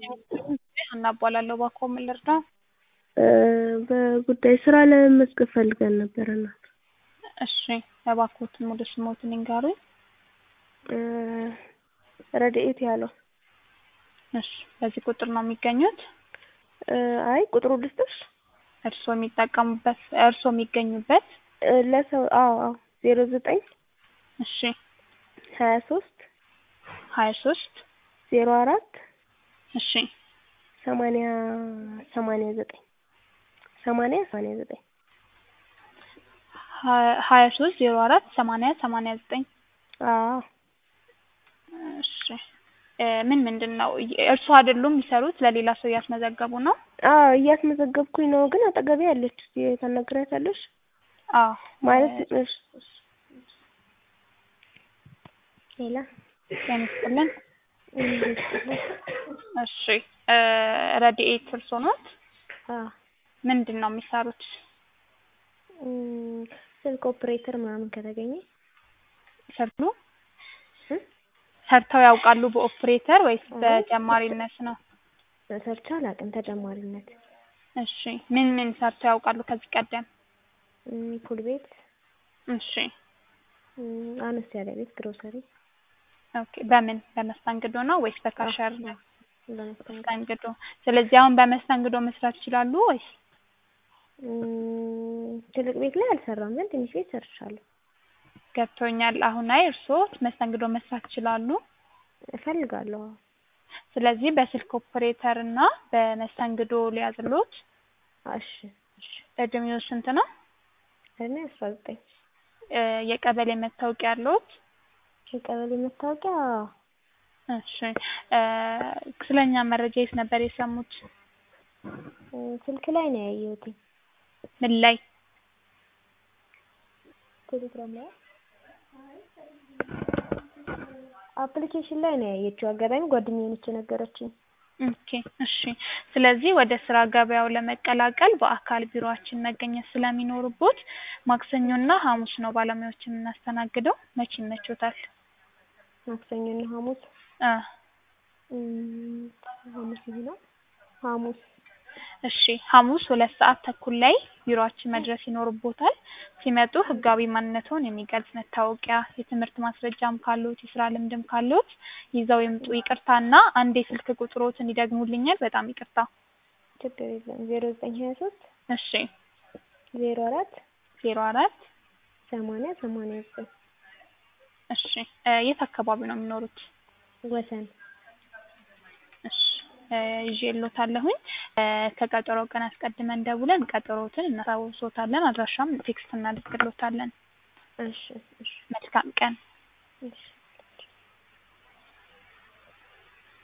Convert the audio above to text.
ሀና እባላለሁ። እባክዎ ምን ልርዳው? በጉዳይ ስራ ለመመዝገብ ፈልገን ነበር እናት። እሺ እባክዎትን ሙሉ ስምዎትን ይንገሩኝ? ረድኤት ያለው። እሺ በዚህ ቁጥር ነው የሚገኙት? አይ ቁጥሩ ልስጥሽ? እርስዎ የሚገኙበት? ለሰው አዎ 09 እሺ 23 23 04 እሺ 89 23 04 89 አዎ እሺ ምንድነው እርስዎ አይደሉም የሚሰሩት? ለሌላ ሰው እያስመዘገቡ ነው? አዎ እያስመዘገብኩኝ ነው፣ ግን አጠገቤ አለች። ታናግራታለሽ? አዎ ማለት ሌላ ያንስጥልን። እሺ ረድኤት እርስዎ ኖት? አዎ ምንድነው የሚሰሩት? ስልክ ኦፕሬተር ምናምን ከተገኘ ሰርተው ያውቃሉ በኦፕሬተር ወይስ በጀማሪነት ነው? ሰርቼ አላውቅም፣ ተጨማሪነት። እሺ ምን ሰርተው ያውቃሉ ከዚህ ቀደም? ፑል ቤት። እሺ አነስ ያለ ቤት ግሮሰሪ። ኦኬ በመስተንግዶ ነው ወይስ በካሸር ነው? በመስተንግዶ። ስለዚህ አሁን በመስተንግዶ መስራት ይችላሉ ወይስ? ትልቅ ቤት ላይ አልሰራም፣ ግን ትንሽ ቤት ሰርቻለሁ። ገብቶኛል። አሁን ላይ እርስዎ መስተንግዶ መስራት ይችላሉ? እፈልጋለሁ። ስለዚህ በስልክ ኦፕሬተር እና በመስተንግዶ ሊያዝልዎት? እሺ። እድሜው ስንት ነው? እኔ 19። የቀበሌ መታወቂያ አለዎት? የቀበሌ መታወቂያ? እሺ ስለኛ መረጃ የት ነበር የሰሙት? ስልክ ላይ ነው ያየሁት። ምን ላይ? ቴሌግራም ላይ አፕሊኬሽን ላይ ነው ያየችው። አጋጣሚ ጓደኛዬ ነች የነገረችኝ። ኦኬ እሺ። ስለዚህ ወደ ስራ ገበያው ለመቀላቀል በአካል ቢሮአችን መገኘት ስለሚኖርቦት ማክሰኞና ሐሙስ ነው ባለሙያዎችን የምናስተናግደው። መቼ ይመቾታል? ማክሰኞና ሐሙስ? ሐሙስ ይሆናል። ሐሙስ እሺ ሐሙስ 2 ሰዓት ተኩል ላይ ቢሮአችን መድረስ ይኖርቦታል። ሲመጡ ህጋዊ ማንነትዎን የሚገልጽ መታወቂያ፣ የትምህርት ማስረጃም ካለዎት የስራ ልምድም ካለዎት ይዘው ይምጡ። ይቅርታና አንድ የስልክ ቁጥሮትን ይደግሙልኛል? በጣም ይቅርታ። ችግር የለም። 0923 እሺ 04 80 እሺ የት አካባቢ ነው የሚኖሩት? ወሰን። እሺ ይዤልዎታለሁኝ። ከቀጠሮው ቀን አስቀድመን ደውለን ቀጠሮዎትን እናሳውቅዎታለን። አድራሻም ቴክስት እናደርግልዎታለን። እሺ። መልካም ቀን። እሺ